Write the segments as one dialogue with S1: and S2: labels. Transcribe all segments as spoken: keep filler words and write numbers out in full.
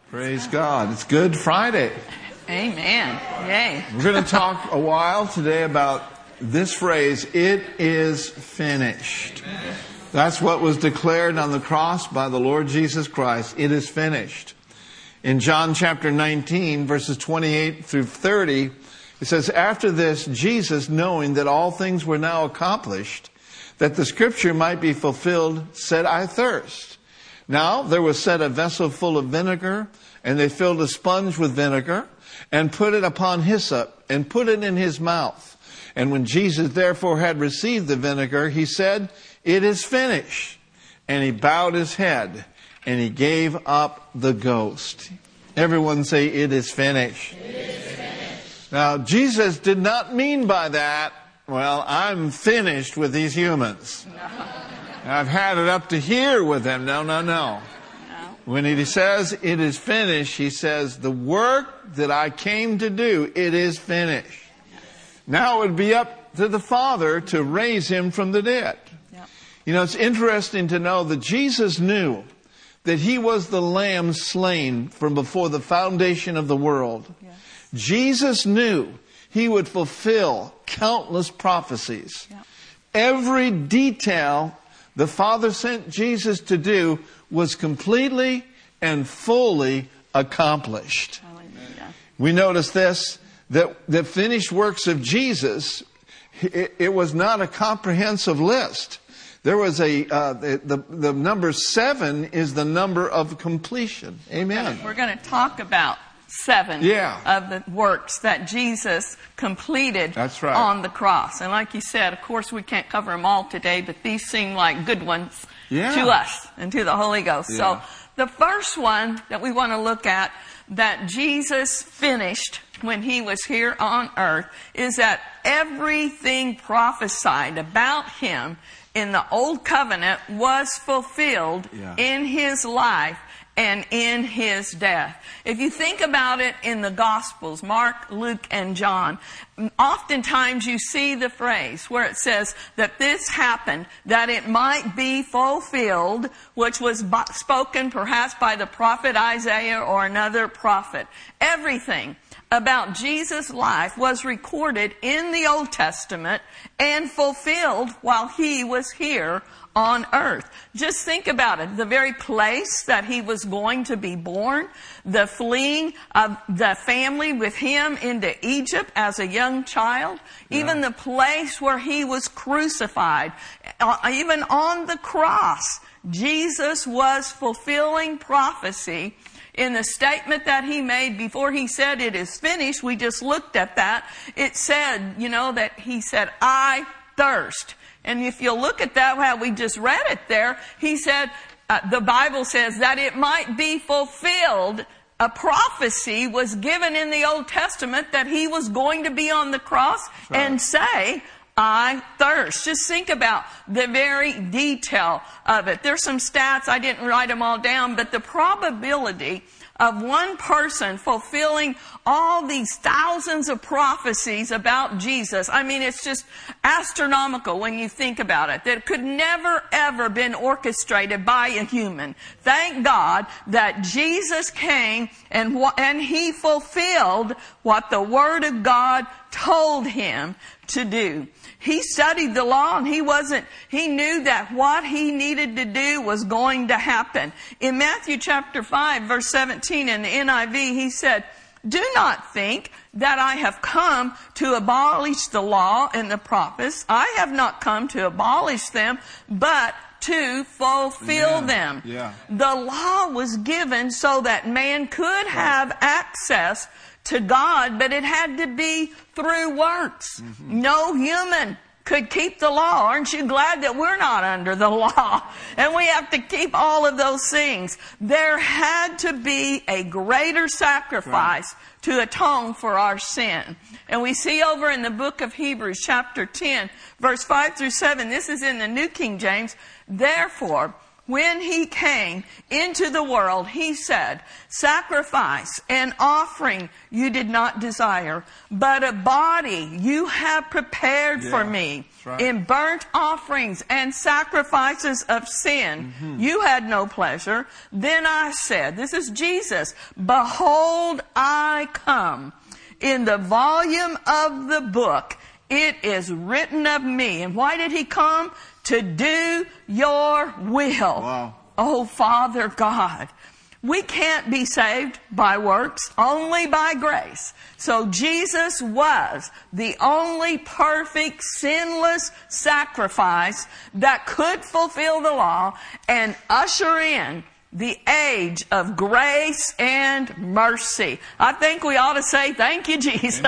S1: Praise God. It's Good Friday.
S2: Amen. Yay.
S1: We're going to talk a while today about this phrase, it is finished. Amen. That's what was declared on the cross by the Lord Jesus Christ. It is finished. In John chapter nineteen, verses twenty-eight through thirty, it says, after this, Jesus, knowing that all things were now accomplished, that the scripture might be fulfilled, said, I thirst. Now there was set a vessel full of vinegar, and they filled a sponge with vinegar, and put it upon hyssop, and put it in his mouth. And when Jesus therefore had received the vinegar, he said, it is finished. And he bowed his head, and he gave up the ghost. Everyone say, it is finished. It is finished. Now, Jesus did not mean by that, well, I'm finished with these humans. No. I've had it up to here with them. No, no, no. No. When he says it is finished, he says the work that I came to do, it is finished. Now it would be up to the Father to raise him from the dead. Yep. You know, it's interesting to know that Jesus knew that he was the lamb slain from before the foundation of the world. Yes. Jesus knew he would fulfill countless prophecies. Yep. Every detail the Father sent Jesus to do was completely and fully accomplished. Hallelujah. We notice this, that the finished works of Jesus, it, it was not a comprehensive list. There was a, uh, the, the, the number seven is the number of completion. Amen.
S2: We're going to talk about seven yeah. of the works that Jesus completed
S1: That's right.
S2: on the cross. And like you said, of course, we can't cover them all today, but these seem like good ones
S1: yeah.
S2: to us and to the Holy Ghost. Yeah. So the first one that we want to look at that Jesus finished when he was here on earth is that everything prophesied about him in the Old Covenant was fulfilled yeah. in his life and in his death. If you think about it in the Gospels, Mark, Luke, and John, oftentimes you see the phrase where it says that this happened, that it might be fulfilled, which was spoken perhaps by the prophet Isaiah or another prophet. Everything about Jesus' life was recorded in the Old Testament and fulfilled while he was here on earth. Just think about it. The very place that he was going to be born, the fleeing of the family with him into Egypt as a young child, yeah. even the place where he was crucified, uh, even on the cross, Jesus was fulfilling prophecy. In the statement that he made before he said it is finished, we just looked at that. It said, you know, that he said, I thirst. And if you look at that, how we just read it there, he said, uh, the Bible says that it might be fulfilled. A prophecy was given in the Old Testament that he was going to be on the cross right. and say, I thirst. Just think about the very detail of it. There's some stats, I didn't write them all down, but the probability of one person fulfilling all these thousands of prophecies about Jesus, I mean, it's just astronomical when you think about it. That could never, ever been orchestrated by a human. Thank God that Jesus came and, and he fulfilled what the Word of God told him to do. He studied the law and he wasn't, he knew that what he needed to do was going to happen. In Matthew chapter five, verse seventeen in the N I V, he said, do not think that I have come to abolish the law and the prophets. I have not come to abolish them, but to fulfill yeah, them. Yeah. The law was given so that man could have access to God, but it had to be through works. Mm-hmm. No human could keep the law. Aren't you glad that we're not under the law? And we have to keep all of those things. There had to be a greater sacrifice right. to atone for our sin. And we see over in the book of Hebrews chapter ten, verse five through seven, this is in the New King James, therefore, when he came into the world, he said, sacrifice and offering you did not desire, but a body you have prepared
S1: Yeah,
S2: for me.
S1: right.
S2: In burnt offerings and sacrifices of sin, mm-hmm. you had no pleasure. Then I said, this is Jesus, behold, I come. In the volume of the book, it is written of me. And why did he come? To do your will.
S1: Wow.
S2: Oh, Father God. We can't be saved by works, only by grace. So Jesus was the only perfect, sinless sacrifice that could fulfill the law and usher in the age of grace and mercy. I think we ought to say thank you, Jesus,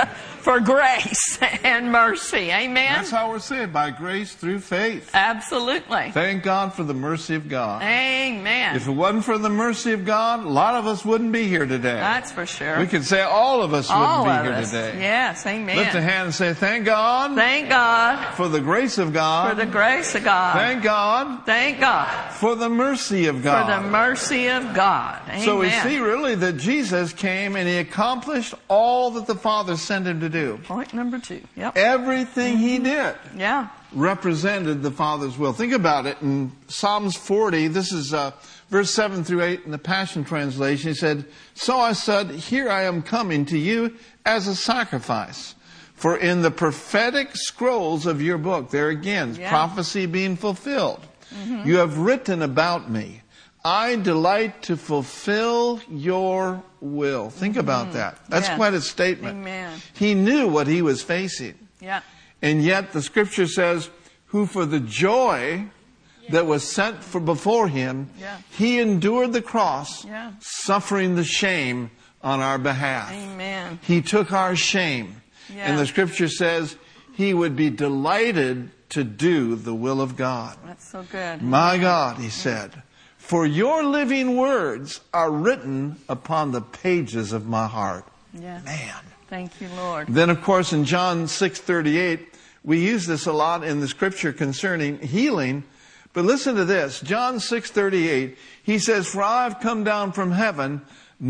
S2: for grace and mercy. Amen?
S1: That's how we're saved, by grace through faith.
S2: Absolutely.
S1: Thank God for the mercy of God.
S2: Amen.
S1: If it wasn't for the mercy of God, a lot of us wouldn't be here today.
S2: That's for sure.
S1: We could say all of us
S2: all
S1: wouldn't be
S2: of
S1: here
S2: us.
S1: today.
S2: Yes, amen.
S1: Lift a hand and say, thank God.
S2: Thank God.
S1: For the grace of God.
S2: For the grace of God.
S1: Thank God.
S2: Thank God.
S1: For the mercy of God.
S2: For the mercy of God. Amen.
S1: So we see really that Jesus came and he accomplished all that the Father sent him to do.
S2: Point number two. Yep.
S1: Everything he did
S2: Yeah.
S1: represented the Father's will. Think about it. In Psalms forty, this is uh, verse seven through eight in the Passion Translation. He said, so I said, here I am coming to you as a sacrifice. For in the prophetic scrolls of your book, there again,
S2: Yeah.
S1: prophecy being fulfilled. Mm-hmm. You have written about me. I delight to fulfill your will. Think mm-hmm. about that. That's
S2: yeah.
S1: quite a statement.
S2: Amen.
S1: He knew what he was facing.
S2: Yeah.
S1: And yet the scripture says, who for the joy that was set for before him,
S2: yeah.
S1: he endured the cross,
S2: yeah.
S1: suffering the shame on our behalf.
S2: Amen.
S1: He took our shame.
S2: Yeah.
S1: And the scripture says he would be delighted to do the will of God.
S2: That's so good.
S1: My God, he said, for your living words are written upon the pages of my heart.
S2: Yeah.
S1: Man.
S2: Thank you, Lord.
S1: Then, of course, in John six thirty-eight, we use this a lot in the scripture concerning healing. But listen to this. John six thirty-eight, he says, for I have come down from heaven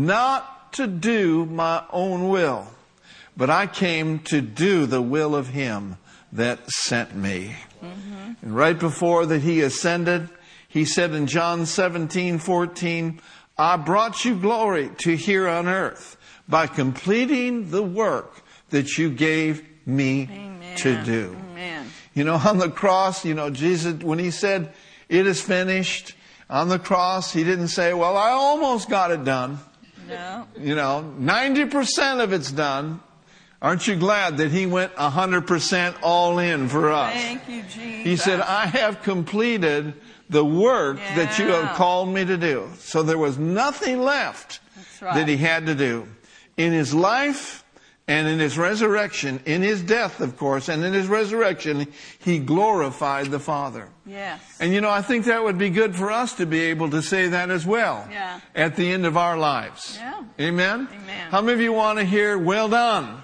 S1: not to do my own will, but I came to do the will of him that sent me. Mm-hmm. And right before that he ascended, he said in John seventeen fourteen, I brought you glory to here on earth by completing the work that you gave me Amen. To do.
S2: Amen.
S1: You know, on the cross, you know, Jesus, when he said, it is finished, on the cross, he didn't say, well, I almost got it done.
S2: No.
S1: You know, ninety percent of it's done. Aren't you glad that he went one hundred percent all in for us?
S2: Thank you, Jesus.
S1: He said, I have completed the work
S2: yeah.
S1: that you have called me to do. So there was nothing left
S2: That's right.
S1: that he had to do. In his life and in his resurrection, in his death, of course, and in his resurrection, he glorified the Father.
S2: Yes.
S1: And you know, I think that would be good for us to be able to say that as well.
S2: Yeah.
S1: At the end of our lives.
S2: Yeah.
S1: Amen?
S2: Amen.
S1: How many of you want to hear, well done?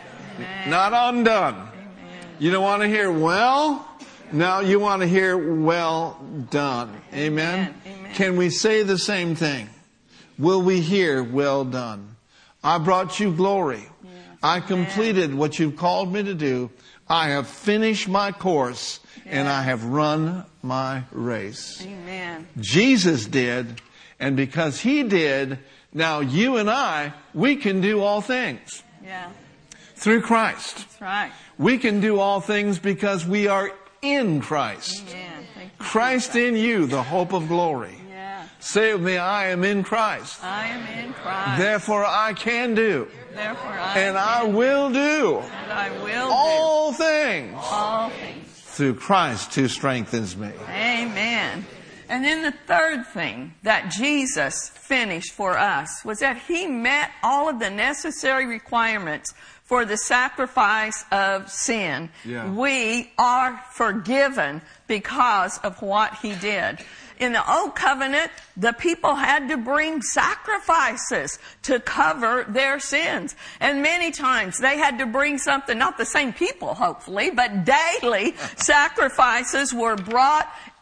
S2: Amen.
S1: Not undone.
S2: Amen.
S1: You don't want to hear, well? Now you want to hear, well done. Amen?
S2: Amen. Amen.
S1: Can we say the same thing? Will we hear, well done? I brought you glory.
S2: Yes.
S1: I completed Amen. What you've called me to do. I have finished my course yes. and I have run my race.
S2: Amen.
S1: Jesus did, and because he did, now you and I, we can do all things.
S2: Yeah.
S1: Through Christ.
S2: That's right.
S1: We can do all things because we are in Christ.
S2: Amen. Thank you,
S1: Christ
S2: Jesus.
S1: in you, the hope of glory.
S2: Yeah.
S1: Say with me, I am in Christ.
S2: I am in Christ.
S1: Therefore I can do.
S2: Therefore I
S1: And
S2: can
S1: I will do.
S2: And I will
S1: all
S2: do.
S1: things.
S2: All things.
S1: Through Christ who strengthens me.
S2: Amen. And then the third thing that Jesus finished for us was that he met all of the necessary requirements for the sacrifice of sin.
S1: Yeah.
S2: We are forgiven because of what he did. In the Old Covenant, the people had to bring sacrifices to cover their sins. And many times they had to bring something, not the same people hopefully, but daily sacrifices were brought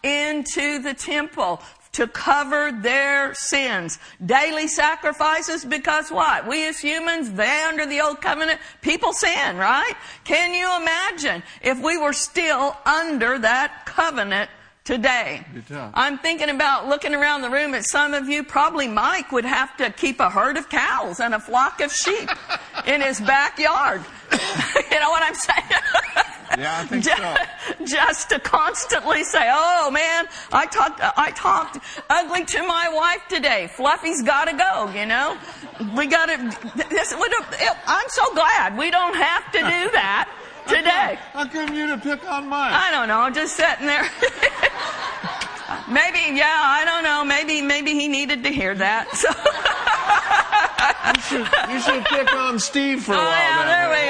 S2: into the temple to cover their sins. Daily sacrifices, because what? We as humans, they under the old covenant, people sin, right? Can you imagine if we were still under that covenant today? I'm thinking about looking around the room at some of you. Probably Mike would have to keep a herd of cows and a flock of sheep in his backyard. You know what I'm saying?
S1: Yeah, I think
S2: just,
S1: so.
S2: Just to constantly say, "Oh man, I talked, I talked ugly to my wife today. Fluffy's got to go." You know, we got to. This, I'm so glad we don't have to do that today.
S1: How come you to pick on mine?
S2: I don't know. Just sitting there. Maybe, yeah, I don't know. Maybe, maybe he needed to hear that. So.
S1: you should, you should pick on Steve for a
S2: oh,
S1: while.
S2: Yeah, there we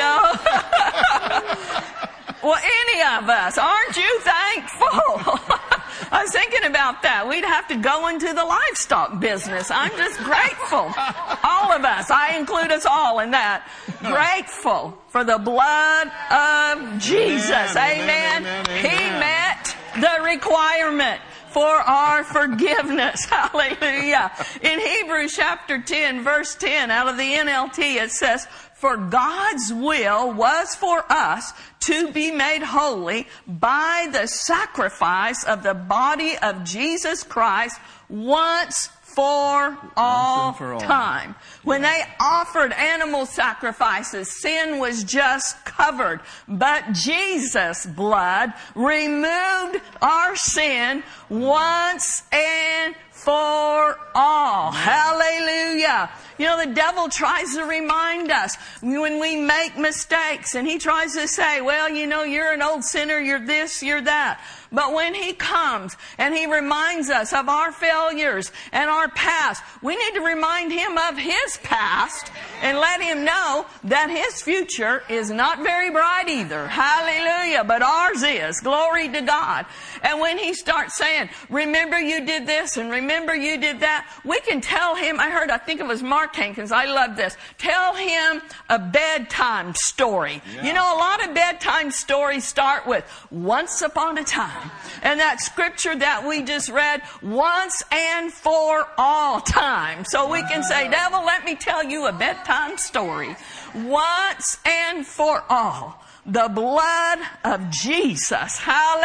S2: go. Well, any of us, aren't you thankful? I was thinking about that. We'd have to go into the livestock business. I'm just grateful. All of us. I include us all in that. Grateful for the blood of Jesus. Amen. Amen. Amen. Amen. He met the requirement for our forgiveness. Hallelujah. In Hebrews chapter ten, verse ten, out of the N L T, it says, "For God's will was for us to be made holy by the sacrifice of the body of Jesus Christ once for all, for all time." When they offered animal sacrifices, sin was just covered. But Jesus' blood removed our sin once and for all. Hallelujah. You know, the devil tries to remind us when we make mistakes, and he tries to say, well, you know, you're an old sinner, you're this, you're that. But when he comes and he reminds us of our failures and our past, we need to remind him of his past and let him know that his future is not very bright either. Hallelujah. But ours is. Glory to God. And when he starts saying, remember you did this and remember you did that, we can tell him, I heard, I think it was Mark Hankins, I love this, tell him a bedtime story. Yeah. You know, a lot of bedtime stories start with, once upon a time. And that scripture that we just read, once and for all time. So we can say, devil, let me tell you a bedtime story. Once and for all, the blood of Jesus,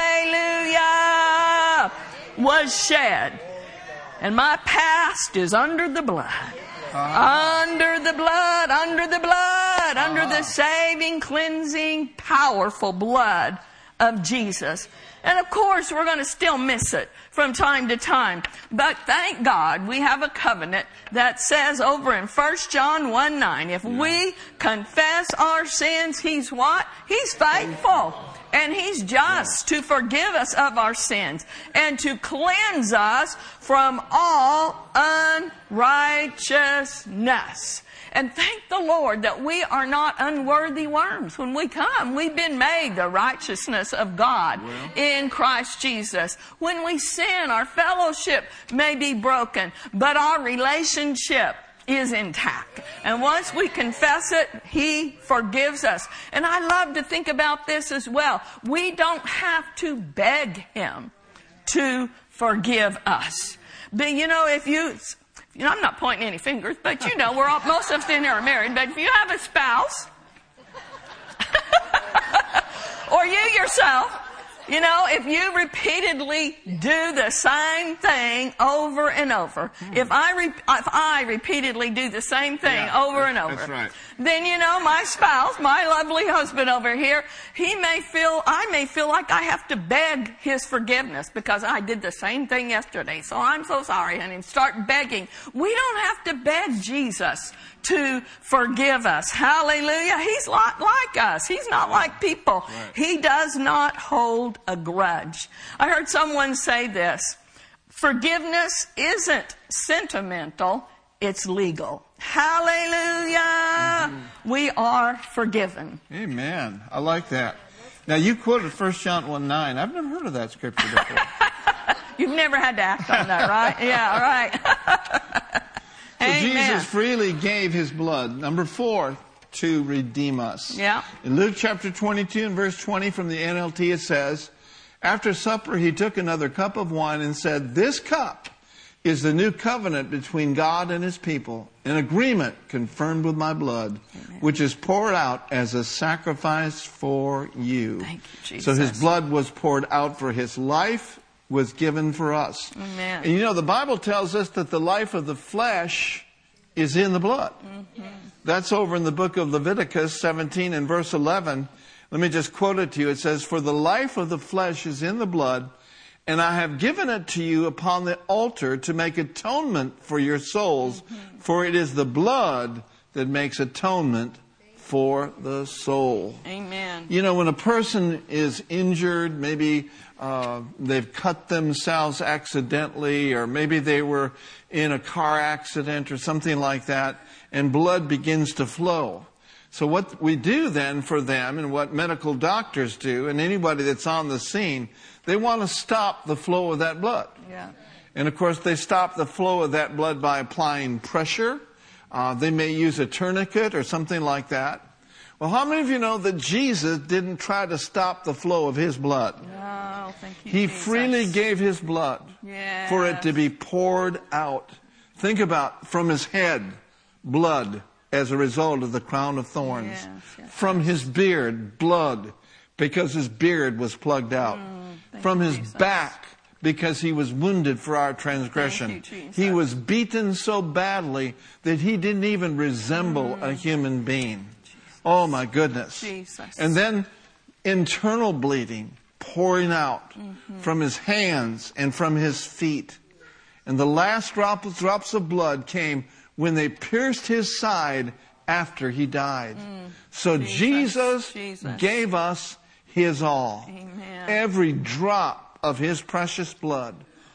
S2: hallelujah, was shed. And my past is under the blood. Uh-huh. Under the blood, under the blood, uh-huh. under the saving, cleansing, powerful blood of Jesus. And of course, we're going to still miss it from time to time. But thank God we have a covenant that says over in First John one nine, if yeah. we confess our sins, He's what? He's faithful. And He's just yeah. to forgive us of our sins and to cleanse us from all unrighteousness. And thank the Lord that we are not unworthy worms. When we come, we've been made the righteousness of God well. in Christ Jesus. When we sin, our fellowship may be broken, but our relationship is intact. And once we confess it, He forgives us. And I love to think about this as well. We don't have to beg Him to forgive us. But you know, if you... You know, I'm not pointing any fingers, but you know, we're all, most of us in here are married. But if you have a spouse, or you yourself, you know, if you repeatedly do the same thing over and over, mm. if I re- if I repeatedly do the same thing yeah, over and over,
S1: that's right.
S2: then, you know, my spouse, my lovely husband over here, he may feel, I may feel like I have to beg his forgiveness because I did the same thing yesterday. So I'm so sorry, honey. And start begging. We don't have to beg Jesus to forgive us. Hallelujah. He's not like us. He's not like people. Right. He does not hold a grudge. I heard someone say this: forgiveness isn't sentimental, it's legal. Hallelujah. Mm-hmm. We are forgiven.
S1: Amen. I like that. Now, you quoted First John one nine. I've never heard of that scripture before.
S2: You've never had to act on that, right? Yeah, right.
S1: So
S2: Amen.
S1: Jesus freely gave His blood. Number four, to redeem us.
S2: Yeah.
S1: In Luke chapter twenty-two and verse twenty from the N L T, it says, After supper, he took another cup of wine and said, "This cup is the new covenant between God and his people, an agreement confirmed with my blood, Amen. Which is poured out as a sacrifice for you."
S2: Thank you, Jesus.
S1: So his blood was poured out for his life, was given for us.
S2: Amen.
S1: And you know, the Bible tells us that the life of the flesh is in the blood. Mm-hmm. That's over in the book of Leviticus seventeen and verse eleven. Let me just quote it to you. It says, "For the life of the flesh is in the blood, and I have given it to you upon the altar to make atonement for your souls. Mm-hmm. For it is the blood that makes atonement for the soul."
S2: Amen.
S1: You know, when a person is injured, maybe uh, they've cut themselves accidentally, or maybe they were in a car accident or something like that, and blood begins to flow. So what we do then for them, and what medical doctors do, and anybody that's on the scene, they want to stop the flow of that blood.
S2: Yeah.
S1: And of course, they stop the flow of that blood by applying pressure. Uh, they may use a tourniquet or something like that. Well, how many of you know that Jesus didn't try to stop the flow of his blood?
S2: No, thank you,
S1: He
S2: Jesus.
S1: freely gave his blood
S2: Yes.
S1: for it to be poured out. Think about, from his head, blood as a result of the crown of thorns.
S2: Yes, yes,
S1: from
S2: yes.
S1: his beard, blood, because his beard was plugged out.
S2: Mm,
S1: from
S2: you,
S1: his
S2: Jesus.
S1: back, because he was wounded for our transgression.
S2: Thank you, Jesus.
S1: He was beaten so badly that he didn't even resemble mm. a human being. Jesus. Oh my goodness.
S2: Jesus.
S1: And then internal bleeding pouring out mm-hmm. from his hands and from his feet. And the last drop, drops of blood came when they pierced his side after he died. Mm. So Jesus, Jesus, Jesus gave us his all.
S2: Amen.
S1: Every drop of his precious blood.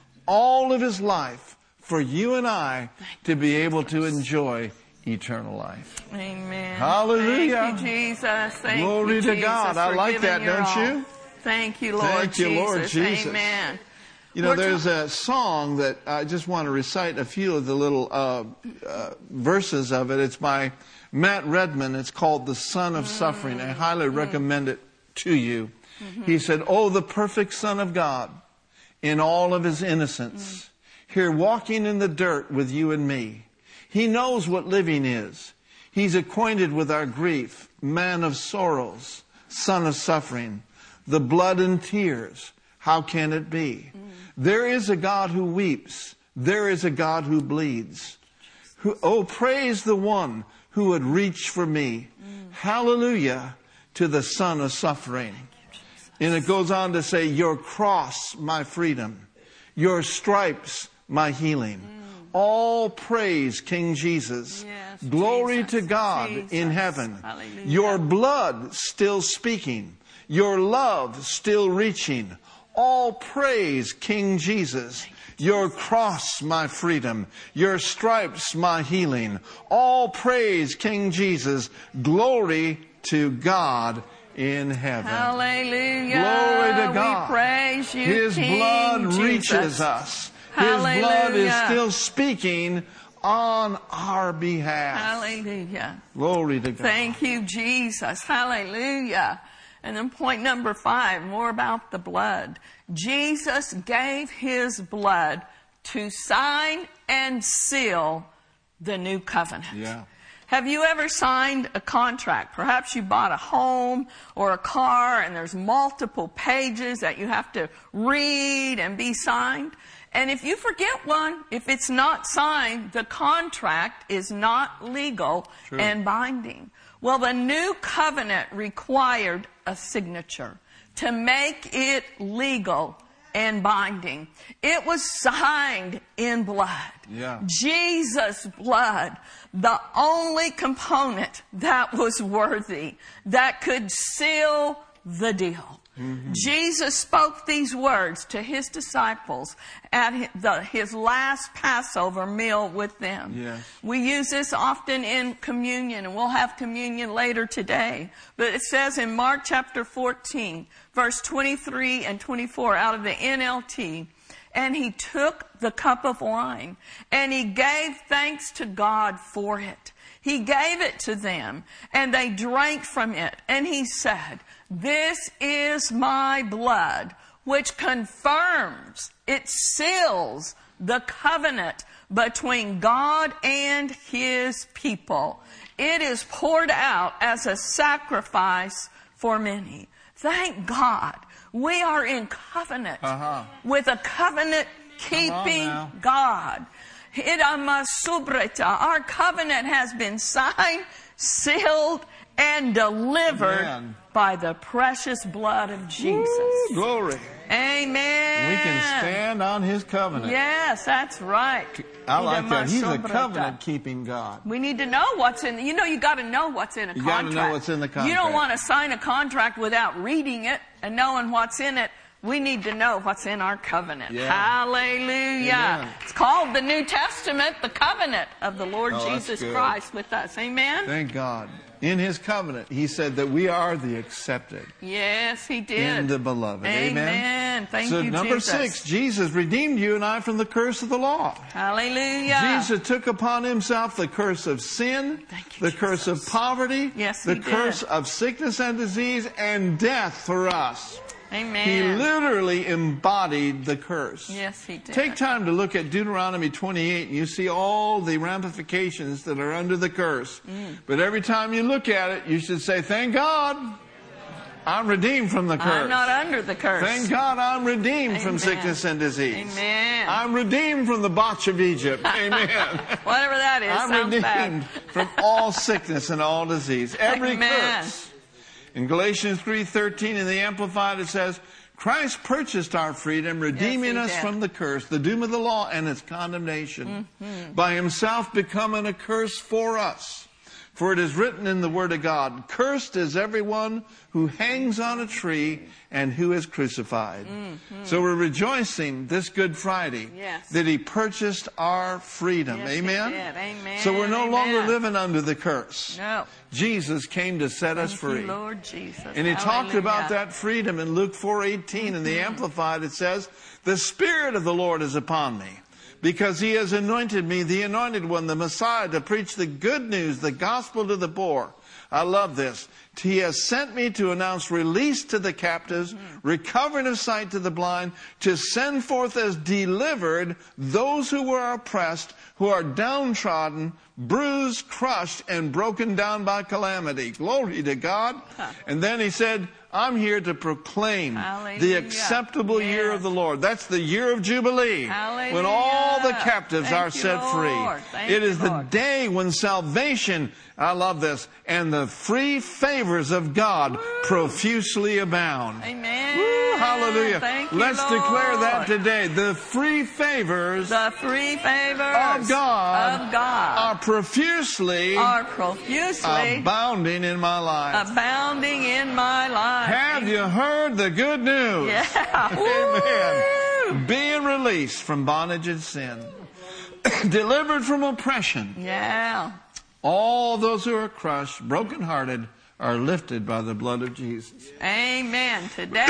S1: All of his life for you and I to be able to enjoy eternal life.
S2: Amen.
S1: Hallelujah.
S2: Thank you, Jesus. Thank
S1: Glory
S2: you,
S1: to
S2: Jesus,
S1: God. I like that, don't
S2: all.
S1: you?
S2: Thank you, Lord
S1: Thank you,
S2: Jesus.
S1: Lord Jesus.
S2: Amen.
S1: You know,
S2: We're
S1: there's
S2: ta-
S1: a song that I just want to recite a few of the little uh, uh, verses of it. It's by Matt Redman. It's called The Son of mm-hmm. Suffering. I highly mm-hmm. recommend it to you. Mm-hmm. He said, "Oh, the perfect Son of God, in all of his innocence, mm-hmm. here walking in the dirt with you and me. He knows what living is. He's acquainted with our grief, man of sorrows, son of suffering, the blood and tears. How can it be? Mm. There is a God who weeps. There is a God who bleeds. Who, oh, praise the one who would reach for me. Mm. Hallelujah to the Son of Suffering." And it goes on to say, "Your cross, my freedom. Your stripes, my healing." Mm. All praise King Jesus.
S2: Yes,
S1: Glory
S2: Jesus,
S1: to God
S2: Jesus.
S1: in heaven.
S2: Hallelujah.
S1: Your blood still speaking. Your love still reaching. All praise King Jesus. Your cross, my freedom. Your stripes, my healing. All praise King Jesus. Glory to God in heaven.
S2: Hallelujah.
S1: Glory to God.
S2: We praise you,
S1: His
S2: King
S1: blood
S2: Jesus.
S1: reaches us.
S2: Hallelujah.
S1: His blood is still speaking on our behalf.
S2: Hallelujah.
S1: Glory to God.
S2: Thank you, Jesus. Hallelujah. And then point number five, more about the blood. Jesus gave his blood to sign and seal the new covenant.
S1: Yeah.
S2: Have you ever signed a contract? Perhaps you bought a home or a car and there's multiple pages that you have to read and be signed. And if you forget one, if it's not signed, the contract is not legal True. And binding. Well, the new covenant required a signature to make it legal and binding. It was signed in blood.
S1: Yeah.
S2: Jesus' blood, the only component that was worthy, that could seal the deal. Mm-hmm. Jesus spoke these words to his disciples at his, the, his last Passover meal with them.
S1: Yes.
S2: We use this often in communion, and we'll have communion later today. But it says in Mark chapter fourteen, verse twenty-three and twenty-four out of the N L T, "And he took the cup of wine, and he gave thanks to God for it. He gave it to them, and they drank from it. And he said, 'This is my blood, which confirms, it seals the covenant between God and His people. It is poured out as a sacrifice for many. Thank God we are in covenant uh-huh. with a covenant-keeping God. Our covenant has been signed, sealed, and delivered Amen. By the precious blood of Jesus.
S1: Woo, glory.
S2: Amen.
S1: We can stand on His covenant.
S2: Yes, that's right.
S1: I like that. He's a covenant-keeping God.
S2: We need to know what's in, you know, you got to know what's in a
S1: you
S2: contract.
S1: You got to know what's in the contract.
S2: You don't want to sign a contract without reading it and knowing what's in it. We need to know what's in our covenant. Yeah. Hallelujah. Amen. It's called the New Testament, the covenant of the Lord oh, Jesus Christ with us. Amen?
S1: Thank God. In His covenant, He said that we are the accepted.
S2: Yes, He did.
S1: In the beloved. Amen.
S2: Amen. Thank
S1: so
S2: you,
S1: number
S2: Jesus.
S1: six, Jesus redeemed you and I from the curse of the law.
S2: Hallelujah.
S1: Jesus took upon Himself the curse of sin,
S2: Thank you,
S1: the
S2: Jesus.
S1: curse of poverty,
S2: yes,
S1: the
S2: he
S1: curse
S2: did.
S1: of sickness and disease, and death for us.
S2: Amen.
S1: He literally embodied the curse.
S2: Yes, He did.
S1: Take time to look at Deuteronomy twenty-eight and you see all the ramifications that are under the curse. Mm. But every time you look at it, you should say, thank God I'm redeemed from the curse.
S2: I'm not under the curse.
S1: Thank God I'm redeemed Amen. From sickness and disease.
S2: Amen.
S1: I'm redeemed from the botch of Egypt. Amen.
S2: Whatever that is,
S1: I'm
S2: sounds
S1: redeemed
S2: bad.
S1: from all sickness and all disease. Every
S2: Amen.
S1: curse. In Galatians three thirteen in the Amplified it says, Christ purchased our freedom, redeeming
S2: yes,
S1: us
S2: did.
S1: from the curse, the doom of the law and its condemnation, mm-hmm. by Himself becoming a curse for us. For it is written in the Word of God, cursed is everyone who hangs on a tree and who is crucified. Mm-hmm. So we're rejoicing this Good Friday
S2: yes.
S1: that He purchased our freedom.
S2: Yes,
S1: Amen?
S2: He did. Amen.
S1: So we're no
S2: Amen.
S1: longer living under the curse.
S2: No.
S1: Jesus came to set
S2: Thank
S1: us free.
S2: You, Lord Jesus.
S1: And He
S2: Hallelujah.
S1: talked about that freedom in Luke four eighteen. Mm-hmm. In the Amplified it says, the Spirit of the Lord is upon me, because He has anointed me, the Anointed One, the Messiah, to preach the good news, the gospel to the poor. I love this. He has sent me to announce release to the captives, mm-hmm. recovering of sight to the blind, to send forth as delivered those who were oppressed, who are downtrodden, bruised, crushed, and broken down by calamity. Glory to God. Huh. And then He said, I'm here to proclaim Hallelujah. The acceptable yes. year of the Lord. That's the year of Jubilee.
S2: Hallelujah.
S1: When all the captives
S2: Thank
S1: are
S2: you,
S1: set
S2: Lord.
S1: free.
S2: Thank
S1: it is
S2: you,
S1: the
S2: Lord.
S1: Day when salvation, I love this, and the free favors of God Woo. Profusely abound.
S2: Amen.
S1: Woo, hallelujah.
S2: Thank you,
S1: Let's
S2: Lord.
S1: Declare that today. The free favors
S2: the free favors
S1: of God,
S2: of God
S1: are profusely,
S2: are profusely
S1: abounding in my life.
S2: Abounding in my life.
S1: Have you heard the good news?
S2: Yeah.
S1: Amen. Woo. Being released from bondage and sin. Delivered from oppression.
S2: Yeah.
S1: All those who are crushed, brokenhearted, are lifted by the blood of Jesus.
S2: Amen. Today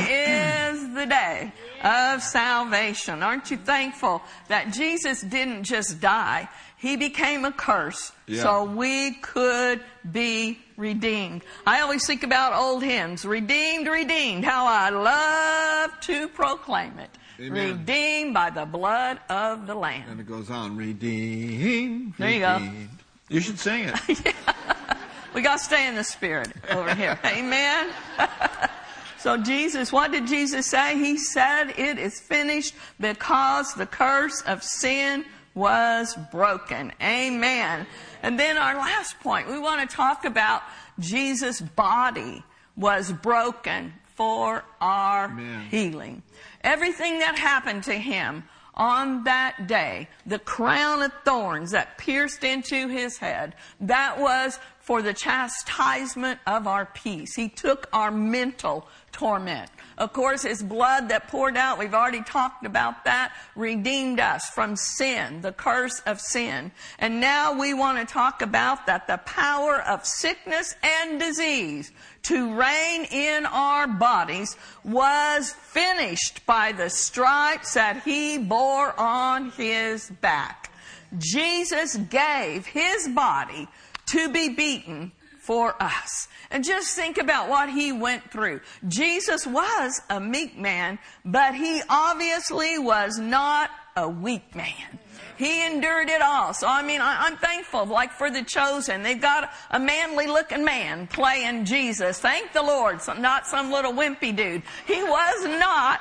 S2: is the day of salvation. Aren't you thankful that Jesus didn't just die? He became a curse yeah. so we could be redeemed. I always think about old hymns. Redeemed, redeemed. How I love to proclaim it. Amen. Redeemed by the blood of the Lamb.
S1: And it goes on. Redeemed.
S2: There you
S1: redeemed. Go. You should sing it.
S2: Yeah. We got to stay in the Spirit over here. Amen. So Jesus, what did Jesus say? He said it is finished because the curse of sin was broken. Amen. And then our last point, we want to talk about Jesus' body was broken for our Amen. Healing. Everything that happened to Him on that day, the crown of thorns that pierced into His head, that was for the chastisement of our peace. He took our mental torment. Of course, His blood that poured out, we've already talked about that, redeemed us from sin, the curse of sin. And now we want to talk about that the power of sickness and disease to reign in our bodies was finished by the stripes that He bore on His back. Jesus gave His body to be beaten for us. And just think about what he went through. Jesus was a meek man, but he obviously was not a weak man. He endured it all. So, I mean, I, I'm thankful, like for The Chosen. They've got a manly-looking man playing Jesus. Thank the Lord, so not some little wimpy dude. He was not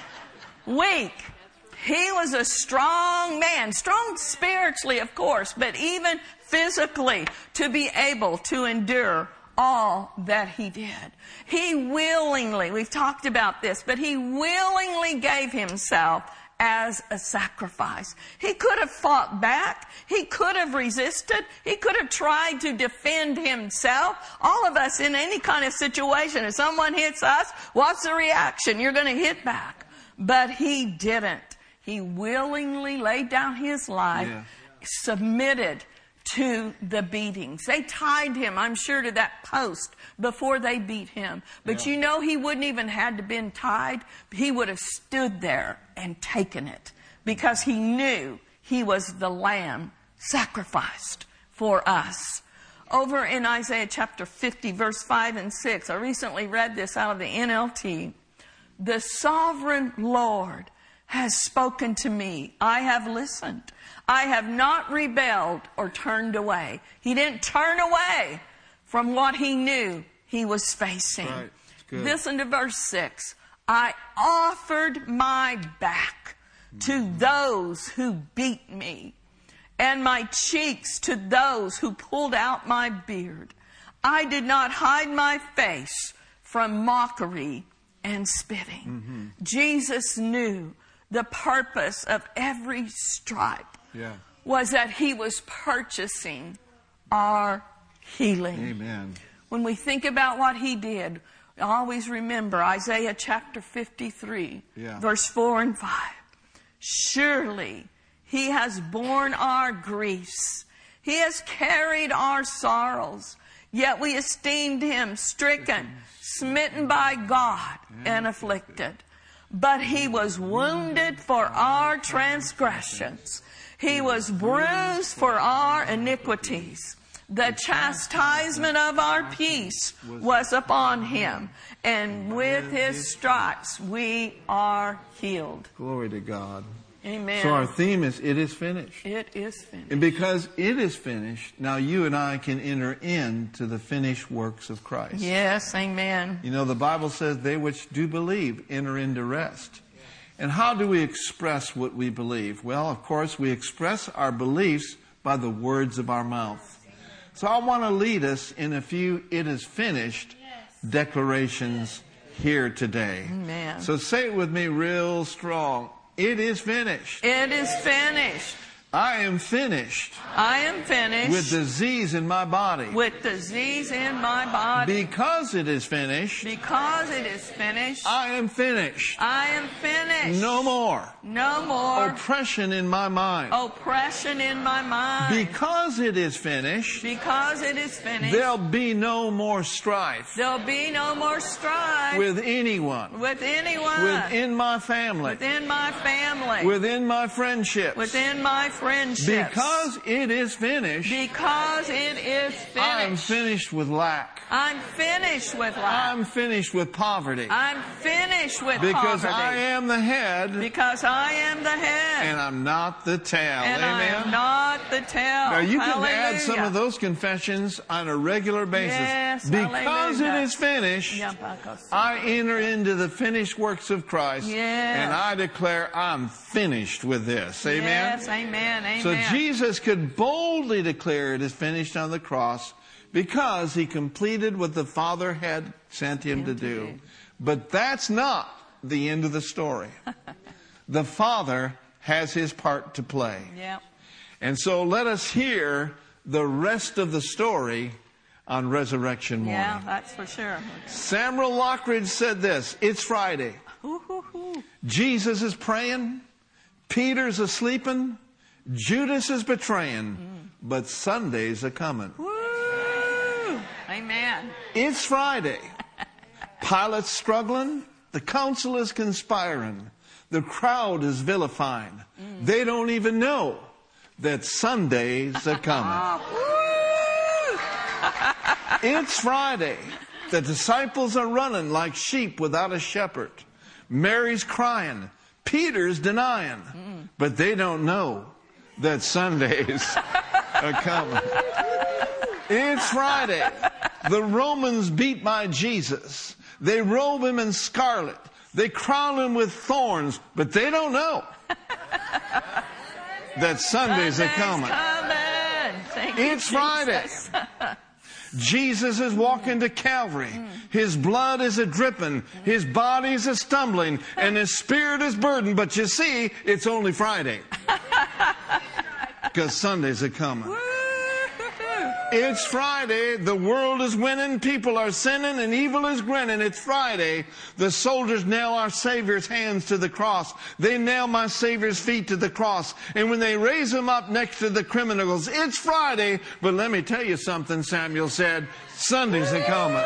S2: weak. He was a strong man. Strong spiritually, of course, but even physically, to be able to endure all that he did. He willingly, we've talked about this, but he willingly gave himself as a sacrifice. He could have fought back. He could have resisted. He could have tried to defend himself. All of us in any kind of situation, if someone hits us, what's the reaction? You're going to hit back. But he didn't. He willingly laid down his life, yeah. submitted to the beatings. They tied him, I'm sure, to that post before they beat him. But yeah. you know, he wouldn't even had to been tied. He would have stood there and taken it because he knew he was the lamb sacrificed for us. Over in Isaiah chapter fifty, verse five and six, I recently read this out of the N L T. The sovereign Lord has spoken to me. I have listened. I have not rebelled or turned away. He didn't turn away from what he knew he was facing.
S1: Right. Good.
S2: Listen to verse six. I offered my back to those who beat me, and my cheeks to those who pulled out my beard. I did not hide my face from mockery and spitting. Mm-hmm. Jesus knew the purpose of every stripe
S1: yeah.
S2: was that he was purchasing our healing.
S1: Amen.
S2: When we think about what he did, always remember Isaiah chapter fifty-three, yeah. verse four and five. Surely he has borne our griefs. He has carried our sorrows. Yet we esteemed him stricken, smitten by God, and afflicted. But he was wounded for our transgressions. He was bruised for our iniquities. The chastisement of our peace was upon him, and with his stripes we are healed.
S1: Glory to God.
S2: Amen.
S1: So our theme is, it is finished.
S2: It is finished.
S1: And because it is finished, now you and I can enter into the finished works of Christ.
S2: Yes, amen.
S1: You know, the Bible says, they which do believe enter into rest. And how do we express what we believe? Well, of course, we express our beliefs by the words of our mouth. So I want to lead us in a few it is finished declarations here today.
S2: Amen.
S1: So say it with me real strong. It is finished.
S2: It is finished.
S1: I am finished.
S2: I am finished.
S1: With disease in my body.
S2: With disease in my body.
S1: Because it is finished.
S2: Because it is finished.
S1: I am finished.
S2: I am finished.
S1: No more.
S2: No more.
S1: Oppression in my mind.
S2: Oppression in my mind.
S1: Because it is finished.
S2: Because it is finished.
S1: There'll be no more strife.
S2: There'll be no more strife.
S1: With anyone.
S2: With anyone.
S1: Within my family.
S2: Within my family.
S1: Within my friendships.
S2: Within my friendships.
S1: Because it is finished.
S2: Because it is finished.
S1: I'm finished with lack.
S2: I'm finished with lack.
S1: I'm finished with poverty.
S2: I'm finished with
S1: because
S2: poverty.
S1: Because I am the head.
S2: Because I am the head.
S1: And I'm not the tail.
S2: And
S1: Amen?
S2: I am not the tail.
S1: Now you
S2: Hallelujah.
S1: can add some of those confessions on a regular basis.
S2: Yes,
S1: because
S2: hallelujah.
S1: it is finished, I enter into the finished works of Christ.
S2: Yes.
S1: And I declare I'm finished with this. Amen?
S2: Yes, amen, amen.
S1: So Jesus could boldly declare it is finished on the cross because he completed what the Father had sent him to do. But that's not the end of the story. The Father has his part to play.
S2: Yep. And
S1: so let us hear the rest of the story on Resurrection morning.
S2: Yeah, that's for sure.
S1: Samuel Lockridge said this, it's Friday.
S2: Ooh-hoo-hoo.
S1: Jesus is praying. Peter's a-sleeping. Judas is betraying. Mm. But Sunday's a-coming.
S2: Woo! Amen.
S1: It's Friday. Pilate's struggling. The council is conspiring. The crowd is vilifying. Mm. They don't even know that Sunday's a-coming. It's Friday. The disciples are running like sheep without a shepherd. Mary's crying. Peter's denying. Mm. But they don't know that Sundays are coming. It's Friday. The Romans beat by Jesus. They robe him in scarlet. They crown him with thorns. But they don't know that Sundays are coming. It's Friday. Jesus is walking to Calvary. His blood is a dripping. His body is a stumbling. And his spirit is burdened. But you see, it's only Friday. Because Sundays are coming. It's Friday. The world is winning. People are sinning and evil is grinning. It's Friday. The soldiers nail our Savior's hands to the cross. They nail my Savior's feet to the cross. And when they raise him up next to the criminals, it's Friday. But let me tell you something, Samuel said. Sundays are coming.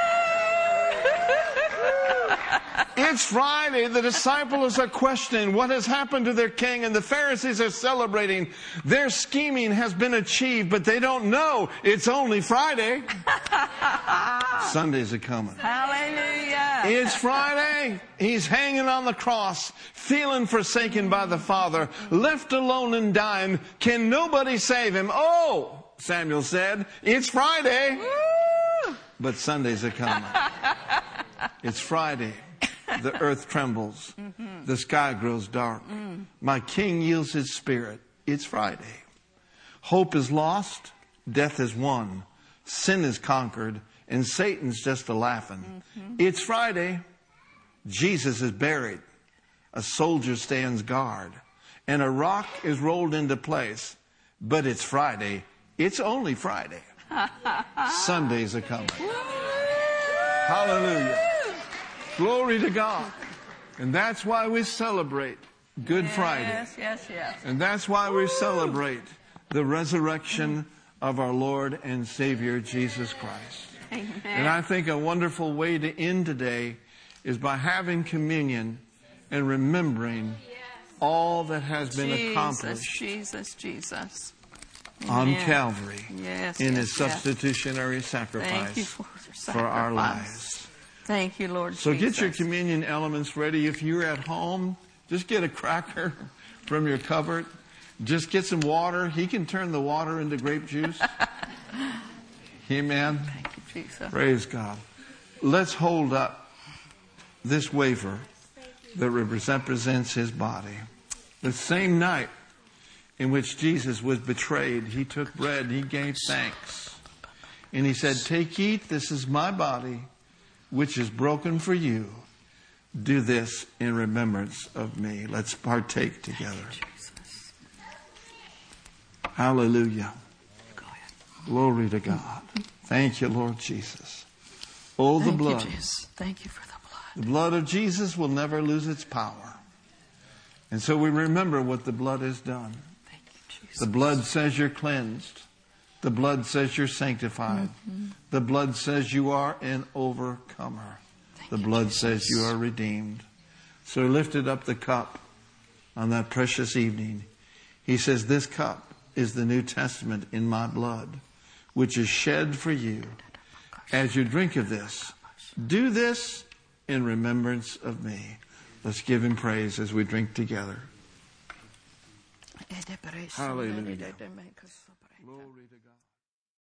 S1: It's Friday. The disciples are questioning what has happened to their king, and the Pharisees are celebrating. Their scheming has been achieved, but they don't know it's only Friday. Sundays are coming.
S2: Hallelujah.
S1: It's Friday. He's hanging on the cross, feeling forsaken by the Father, left alone and dying. Can nobody save him? Oh, Samuel said, it's Friday. Woo! But Sundays are coming. It's Friday. The earth trembles. Mm-hmm. The sky grows dark. Mm. My king yields his spirit. It's Friday. Hope is lost. Death is won. Sin is conquered. And Satan's just a laughing. Mm-hmm. It's Friday. Jesus is buried. A soldier stands guard. And a rock is rolled into place. But it's Friday. It's only Friday. Sundays are coming. Hallelujah. Glory to God. And that's why we celebrate Good
S2: yes,
S1: Friday.
S2: Yes, yes, yes.
S1: And that's why we celebrate the resurrection of our Lord and Savior, Jesus Christ.
S2: Amen.
S1: And I think a wonderful way to end today is by having communion and remembering all that has been
S2: Jesus,
S1: accomplished
S2: Jesus, Jesus.
S1: on
S2: Amen.
S1: Calvary
S2: yes,
S1: in
S2: yes,
S1: His substitutionary
S2: yes.
S1: sacrifice,
S2: Thank you for,
S1: for our lives.
S2: Thank you, Lord
S1: So
S2: Jesus.
S1: get your communion elements ready. If you're at home, just get a cracker from your cupboard. Just get some water. He can turn the water into grape juice. Amen.
S2: Thank you, Jesus.
S1: Praise God. Let's hold up this wafer that represents His body. The same night in which Jesus was betrayed, He took bread, He gave thanks. And He said, "Take, eat, this is my body, which is broken for you. Do this in remembrance of me." Let's partake together. Hallelujah. Glory to God. Thank you, Lord Jesus. Oh, the
S2: Thank
S1: blood.
S2: You, Jesus. Thank you for the blood.
S1: The blood of Jesus will never lose its power. And so we remember what the blood has done.
S2: Thank you, Jesus.
S1: The blood says you're cleansed. The blood says you're sanctified. Mm-hmm. The blood says you are an overcomer. Thank the blood you, says you are redeemed. So He lifted up the cup on that precious evening. He says, "This cup is the New Testament in my blood, which is shed for you. As you drink of this, do this in remembrance of me." Let's give Him praise as we drink together. Hallelujah. Glory to God.